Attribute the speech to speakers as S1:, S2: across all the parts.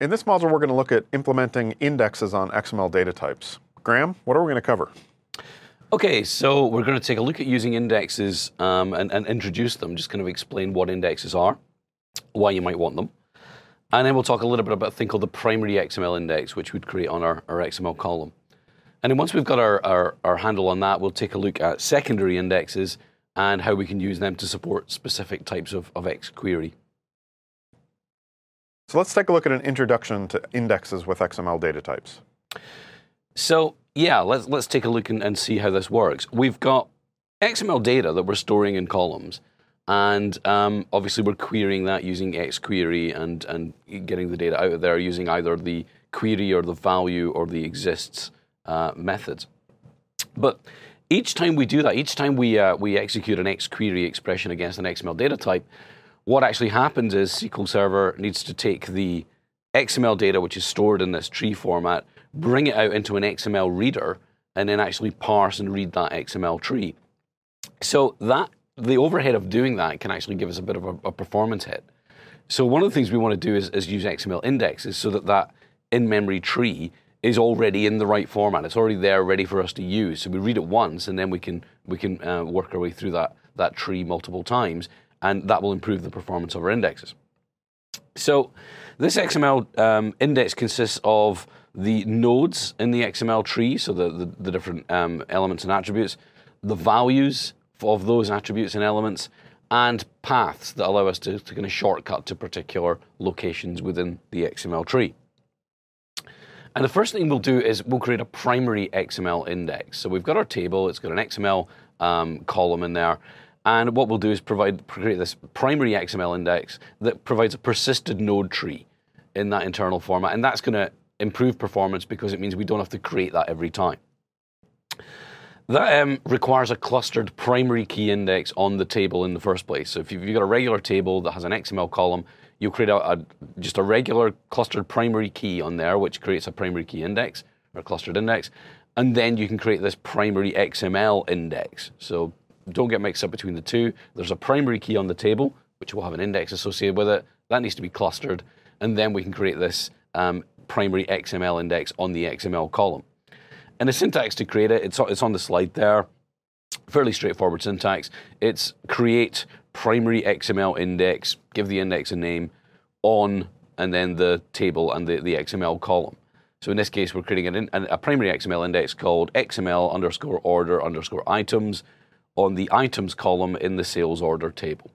S1: In this module, we're going to look at implementing indexes on XML data types. Graham, what are we going to cover?
S2: Okay, so we're going to take a look at using indexes and introduce them, just kind of explain what indexes are, why you might want them. And then we'll talk a little bit about a thing called the primary XML index, which we'd create on our XML column. And then once we've got our handle on that, we'll take a look at secondary indexes and how we can use them to support specific types of XQuery.
S1: So let's take a look at an introduction to indexes with XML data types.
S2: So yeah, let's take a look and see how this works. We've got XML data that we're storing in columns, and obviously we're querying that using XQuery and getting the data out of there using either the query or the value or the exists methods. But each time we do that, each time we execute an XQuery expression against an XML data type, what actually happens is SQL Server needs to take the XML data, which is stored in this tree format, bring it out into an XML reader, and then actually parse and read that XML tree. So the overhead of doing that can actually give us a bit of a performance hit. So one of the things we want to do is use XML indexes so that in-memory tree is already in the right format. It's already there, ready for us to use. So we read it once, and then we can work our way through that tree multiple times, and that will improve the performance of our indexes. So this XML index consists of the nodes in the XML tree, so the different elements and attributes, the values of those attributes and elements, and paths that allow us to kind of shortcut to particular locations within the XML tree. And the first thing we'll do is we'll create a primary XML index. So we've got our table, it's got an XML column in there, and what we'll do is create this primary XML index that provides a persisted node tree in that internal format, and that's going to improve performance because it means we don't have to create that every time. That requires a clustered primary key index on the table in the first place. So if you've got a regular table that has an XML column, you'll create just a regular clustered primary key on there, which creates a primary key index or clustered index, and then you can create this primary XML index. So don't get mixed up between the two. There's a primary key on the table, which will have an index associated with it. That needs to be clustered, and then we can create this primary XML index on the XML column. And the syntax to create it, it's on the slide there. Fairly straightforward syntax. It's create primary XML index, give the index a name, on, and then the table and the XML column. So in this case, we're creating a primary XML index called XML_order_items on the items column in the sales order table.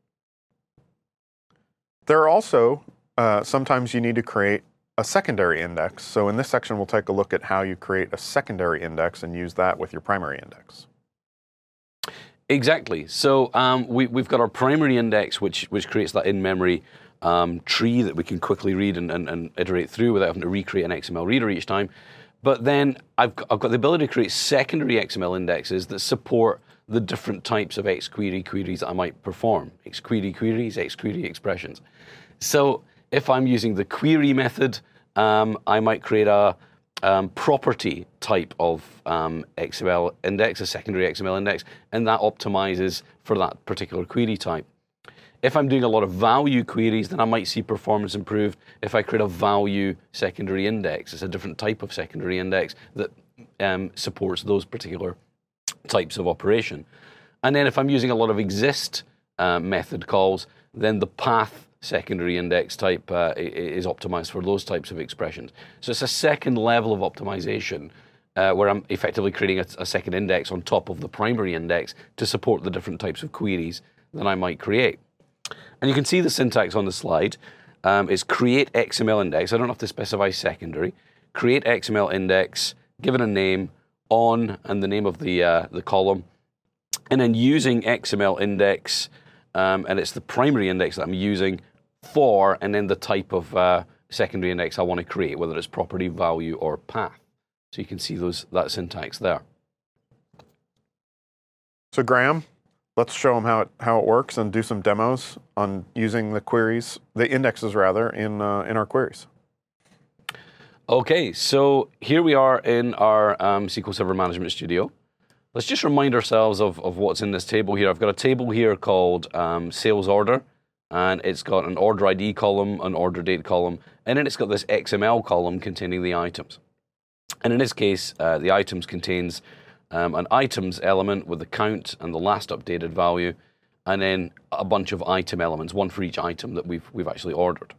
S1: There are also, sometimes you need to create a secondary index. So in this section, we'll take a look at how you create a secondary index and use that with your primary index.
S2: Exactly. So we've got our primary index, which creates that in-memory tree that we can quickly read and iterate through without having to recreate an XML reader each time. But then I've got the ability to create secondary XML indexes that support the different types of XQuery queries that I might perform. XQuery queries, XQuery expressions. So if I'm using the query method, I might create a property type of XML index, a secondary XML index, and that optimizes for that particular query type. If I'm doing a lot of value queries, then I might see performance improved if I create a value secondary index. It's a different type of secondary index that supports those particular types of operation. And then if I'm using a lot of exist method calls, then the path secondary index type is optimized for those types of expressions. So it's a second level of optimization where I'm effectively creating a second index on top of the primary index to support the different types of queries that I might create. And you can see the syntax on the slide. Is create XML index. I don't have to specify secondary. Create XML index, give it a name, on, and the name of the column. And then using XML index, and it's the primary index that I'm using for, and then the type of secondary index I want to create, whether it's property, value, or path. So you can see that syntax there.
S1: So Graham, let's show them how it works and do some demos on using the indexes rather, in our queries.
S2: Okay, so here we are in our SQL Server Management Studio. Let's just remind ourselves of what's in this table here. I've got a table here called sales order, and it's got an order ID column, an order date column, and then it's got this XML column containing the items. And in this case, the items contains an items element with the count and the last updated value, and then a bunch of item elements, one for each item that we've actually ordered.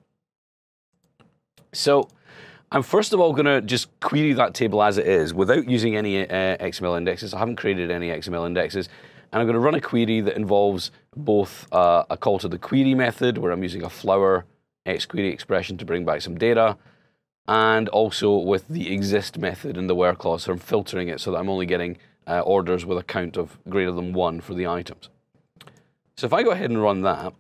S2: So I'm first of all going to just query that table as it is without using any XML indexes. I haven't created any XML indexes. And I'm going to run a query that involves both a call to the query method, where I'm using a flower xQuery expression to bring back some data, and also with the exist method in the where clause. So I'm filtering it so that I'm only getting orders with a count of greater than 1 for the items. So if I go ahead and run that,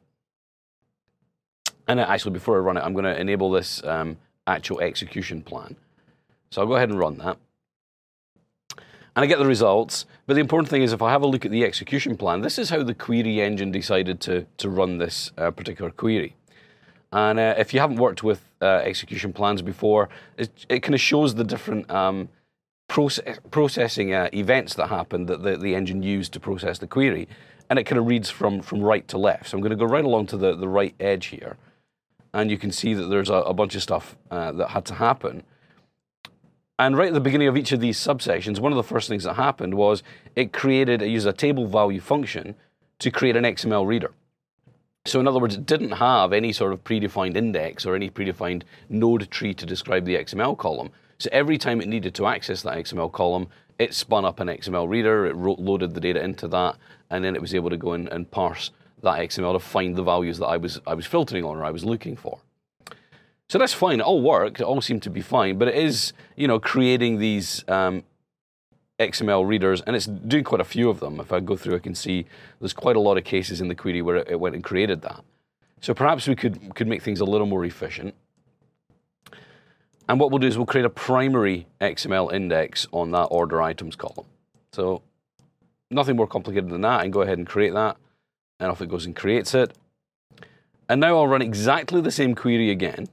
S2: and actually before I run it, I'm going to enable this actual execution plan. So I'll go ahead and run that. And I get the results, but the important thing is if I have a look at the execution plan, this is how the query engine decided to run this particular query. And if you haven't worked with execution plans before, it kind of shows the different processing events that happen that the engine used to process the query. And it kind of reads from right to left. So I'm going to go right along to the right edge here. And you can see that there's a bunch of stuff that had to happen. And right at the beginning of each of these subsections, one of the first things that happened was it used a table value function to create an XML reader. So in other words, it didn't have any sort of predefined index or any predefined node tree to describe the XML column. So every time it needed to access that XML column, it spun up an XML reader, it loaded the data into that, and then it was able to go in and parse that XML to find the values that I was filtering on or I was looking for. So that's fine. It all worked. It all seemed to be fine. But it is, creating these XML readers, and it's doing quite a few of them. If I go through, I can see there's quite a lot of cases in the query where it went and created that. So perhaps we could make things a little more efficient. And what we'll do is we'll create a primary XML index on that order items column. So nothing more complicated than that. I can go ahead and create that, and off it goes and creates it. And now I'll run exactly the same query again.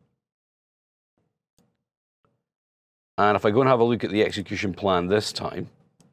S2: And if I go and have a look at the execution plan this time,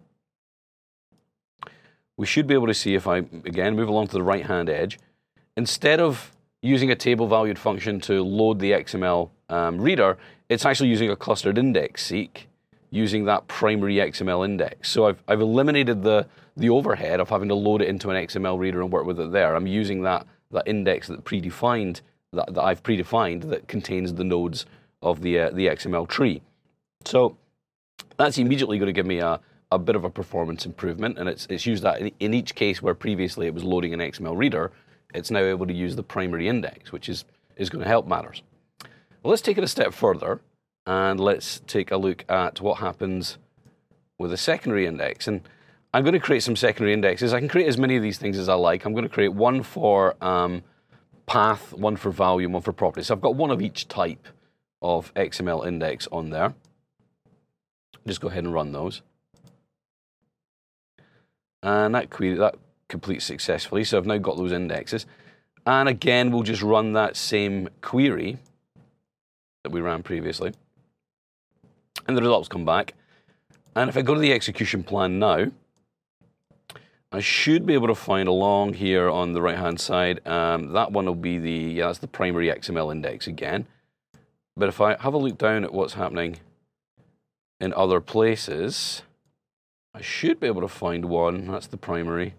S2: we should be able to see if I, again, move along to the right-hand edge, instead of using a table-valued function to load the XML reader, it's actually using a clustered index seek, using that primary XML index. So I've eliminated the overhead of having to load it into an XML reader and work with it there. I'm using that index that I've predefined that contains the nodes of the XML tree. So that's immediately going to give me a bit of a performance improvement, and it's used that in each case where previously it was loading an XML reader, it's now able to use the primary index, which is going to help matters. Well, let's take it a step further, and let's take a look at what happens with a secondary index. And I'm going to create some secondary indexes. I can create as many of these things as I like. I'm going to create one for path, one for value, and one for property. So I've got one of each type of XML index on there. Just go ahead and run those. And that completes successfully. So I've now got those indexes. And again, we'll just run that same query that we ran previously. And the results come back. And if I go to the execution plan now, I should be able to find along here on the right-hand side, that one will be that's the primary XML index again. But if I have a look down at what's happening in other places, I should be able to find one. That's the primary.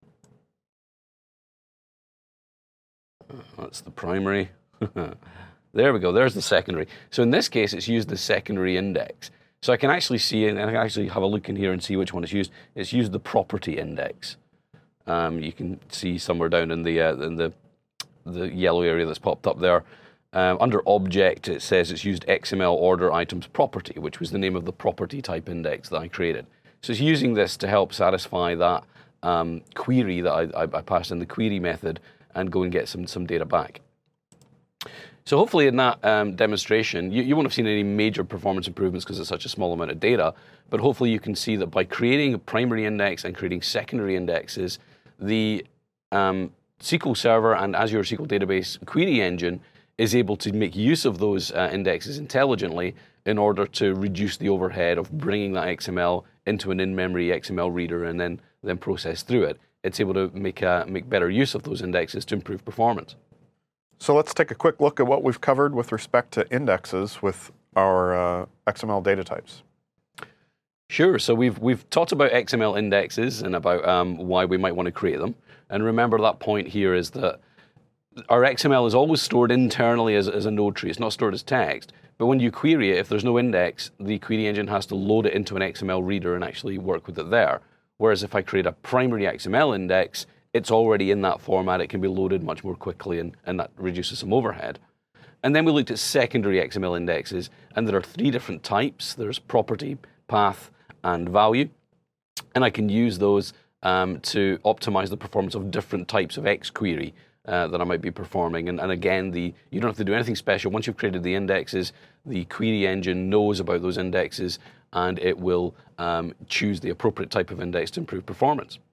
S2: That's the primary. There we go. There's the secondary. So in this case, it's used the secondary index. So I can actually see, and I can actually have a look in here and see which one it's used. It's used the property index. You can see somewhere down in the yellow area that's popped up there. Under object, it says it's used XML order items property, which was the name of the property type index that I created. So it's using this to help satisfy that query that I passed in the query method and go and get some data back. So hopefully in that demonstration, you won't have seen any major performance improvements because it's such a small amount of data, but hopefully you can see that by creating a primary index and creating secondary indexes, the SQL Server and Azure SQL Database query engine is able to make use of those indexes intelligently in order to reduce the overhead of bringing that XML into an in-memory XML reader and then process through it. it's able to make better use of those indexes to improve performance.
S1: So let's take a quick look at what we've covered with respect to indexes with our XML data types.
S2: Sure. So we've talked about XML indexes and about why we might want to create them. And remember, that point here is that our XML is always stored internally as a node tree. It's not stored as text. But when you query it, if there's no index, the query engine has to load it into an XML reader and actually work with it there. Whereas if I create a primary XML index, it's already in that format. It can be loaded much more quickly, and that reduces some overhead. And then we looked at secondary XML indexes, and there are 3 different types. There's property, path, and value. And I can use those to optimize the performance of different types of XQuery that I might be performing. And again, you don't have to do anything special. Once you've created the indexes, the query engine knows about those indexes, and it will choose the appropriate type of index to improve performance.